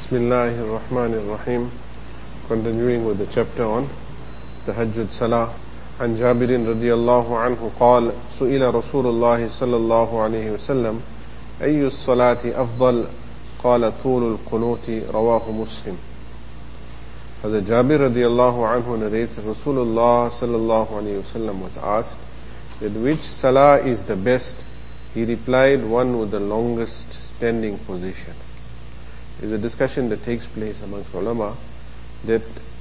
Bismillahir Rahmanir Rahim. Continuing with the chapter on Tahajjud Salah. عن جابر رضي الله عنه قال سئل رسول الله صلى الله عليه وسلم أي الصلاة أفضل قال طول القنوت رواه مسلم. Hazrat Jabir radiallahu anhu narrates that Rasulullah sallallahu alayhi wasallam was asked that which salah is the best. He replied, one with the longest standing position. There's a discussion that takes place amongst ulama that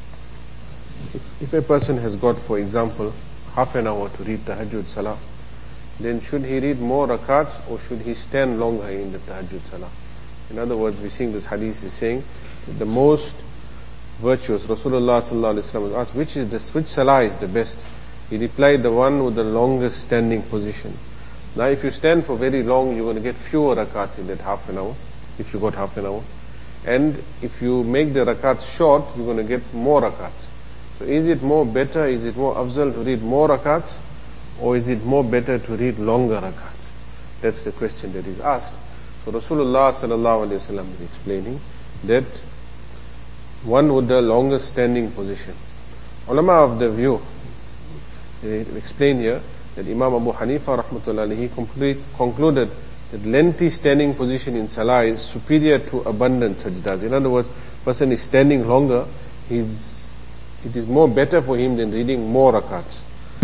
if a person has got, for example, half an hour to read Tahajjud Salah, then should he read more rakats or should he stand longer in the Tahajjud Salah? In other words, we're seeing this hadith is saying that the most virtuous, Rasulullah sallallahu alaihi wasallam was asked, which salah is the best? He replied, the one with the longest standing position. Now if you stand for very long, you're going to get fewer rakats in that half an hour, if you got half an hour. And if you make the rakats short, you're going to get more rakats. So is it more better, is it more afzal to read more rakats, or is it more better to read longer rakats? That's the question that is asked. So Rasulullah sallallahu alaihi wasallam is explaining that one with the longest standing position. Ulama of the view, they explain here that Imam Abu Hanifa rahmatullahi alayhi concluded that lengthy standing position in salah is superior to abundant sajdas. In other words, person is standing longer, it is more better for him than reading more rakats.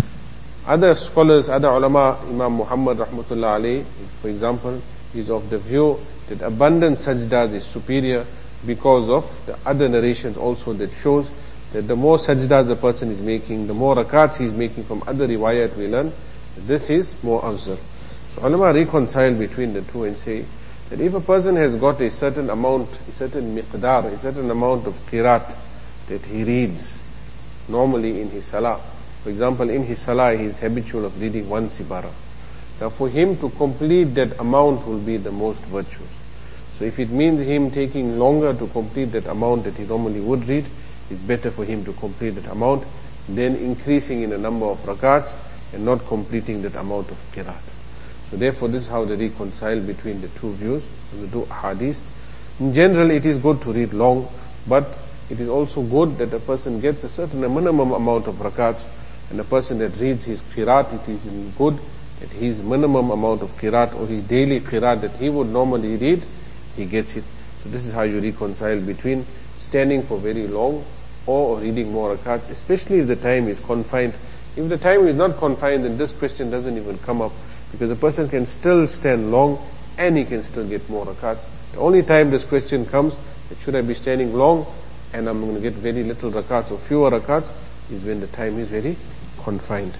Other scholars, other ulama, Imam Muhammad rahmatullah alayhi, for example, is of the view that abundant sajdas is superior because of the other narrations also that shows that the more sajdas a person is making, the more rakats he is making from other riwayat we learn, that this is more afzal. So ulama reconcile between the two and say that if a person has got a certain amount, a certain miqdar, a certain amount of qirat that he reads normally in his salah. For example, in his salah he is habitual of reading one sibara. Now for him to complete that amount will be the most virtuous. So if it means him taking longer to complete that amount that he normally would read, it's better for him to complete that amount than increasing in the number of rakats and not completing that amount of qirat. So therefore this is how they reconcile between the two views, the two hadiths. In general it is good to read long, but it is also good that a person gets a certain minimum amount of rakats, and a person that reads his qirat, it is good that his minimum amount of qirat or his daily qirat that he would normally read, he gets it. So this is how you reconcile between standing for very long or reading more rakats, especially if the time is confined. If the time is not confined, then this question doesn't even come up, because a person can still stand long and he can still get more rakats. The only time this question comes, that should I be standing long and I'm going to get very little rakats or fewer rakats, is when the time is very confined.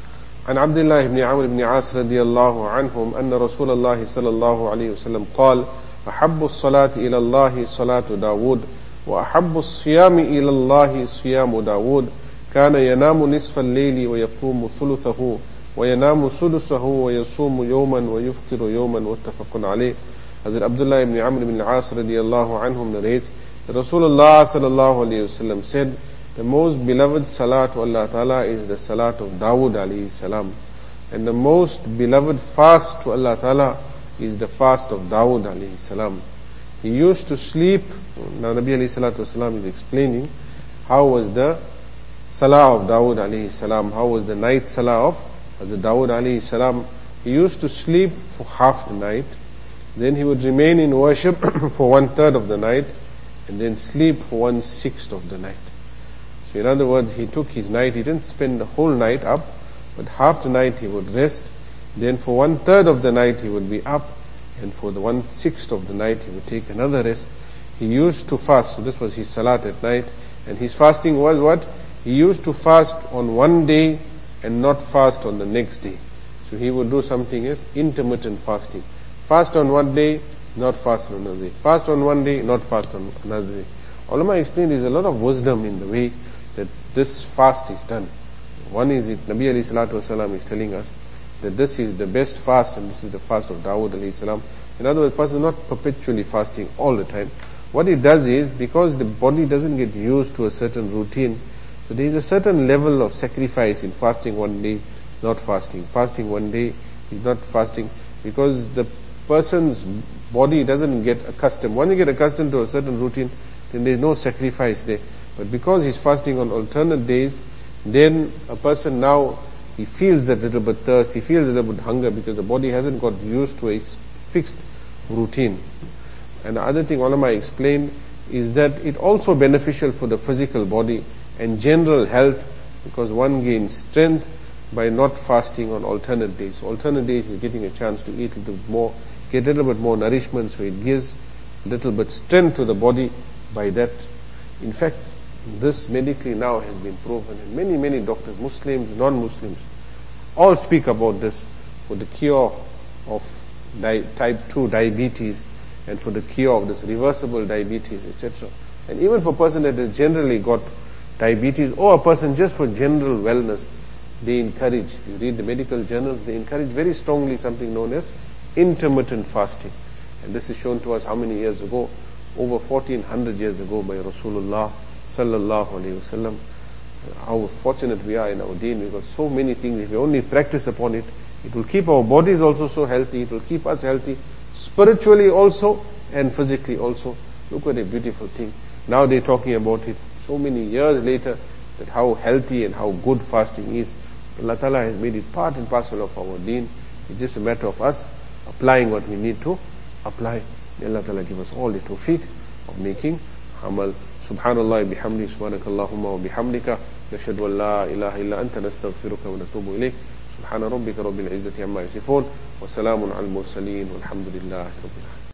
عن عبد الله بن عمرو بن عاص رضي الله عنهم أن رسول الله صلى الله عليه وسلم قال أحب الصلاة إلى الله صلاة داود وأحب الصيام إلى الله صيام داود كان ينام نصف الليل ويقوم ثلثه وينام سدسه ويصوم يوما ويفطر يوما متفق عليه. Hazrat Abdullah ibn Amr ibn al-As radiyallahu anhum narrates that Rasulullah sallallahu alayhi wasallam said, the most beloved salah to Allah Ta'ala is the salat of Dawood alayhi salam, and the most beloved fast to Allah Ta'ala is the fast of Dawood alayhi salam. He used to sleep. Now Nabi alayhi salatu wasalam is explaining how was the salah of Dawood alayhi salam, how was the night salah of Hazrat Dawood alayhi salam. He used to sleep for half the night, then he would remain in worship for 1/3 of the night, and then sleep for 1/6 of the night. So in other words, he took his night, he didn't spend the whole night up, but half the night he would rest, then for 1/3 of the night he would be up, and for the 1/6 of the night he would take another rest. He used to fast, so this was his salat at night, and his fasting was what? He used to fast on one day and not fast on the next day. So he would do something as intermittent fasting. Fast on one day, not fast on another day. Fast on one day, not fast on another day. Ulama explained there's a lot of wisdom in the way that this fast is done. One is it, Nabi alayhi salatu wasalam is telling us that this is the best fast and this is the fast of Dawood alayhi salam. In other words, the person is not perpetually fasting all the time. What it does is, because the body doesn't get used to a certain routine, so there is a certain level of sacrifice in fasting one day, not fasting. Fasting one day is not fasting, because the person's body doesn't get accustomed. When you get accustomed to a certain routine, then there's no sacrifice there. But because he's fasting on alternate days, then a person now, he feels that little bit thirst, he feels a little bit hunger, because the body hasn't got used to a fixed routine. And the other thing ulama explained is that it's also beneficial for the physical body and general health, because one gains strength by not fasting on alternate days. So alternate days is getting a chance to eat a little bit more, get a little bit more nourishment, so it gives a little bit strength to the body by that. In fact, this medically now has been proven, and many doctors, Muslims, non-Muslims, all speak about this for the cure of type 2 diabetes, and for the cure of this reversible diabetes, etc. And even for a person that has generally got diabetes, or a person just for general wellness, they encourage, if you read the medical journals, they encourage very strongly something known as intermittent fasting. And this is shown to us how many years ago? Over 1400 years ago by Rasulullah sallallahu alayhi wasallam. How fortunate we are in our deen. We've got so many things. If we only practice upon it, it will keep our bodies also so healthy. It will keep us healthy, spiritually also and physically also. Look what a beautiful thing. Now they're talking about it so many years later, that how healthy and how good fasting is. Allah Ta'ala has made it part and parcel of our deen. It's just a matter of us applying what we need to apply. May Allah Ta'ala give us all the tawfiq of making amal. Subhanallah bihamdi, subhanakallahumma wa bihamdika, nashhadu an la ilaha illa anta, nastaghfiruka wa natubu ilayk. Subhana rabbika rabbil izzati amma yasifun, wa salamun al mursaleen, walhamdulillahi rabbil alamin.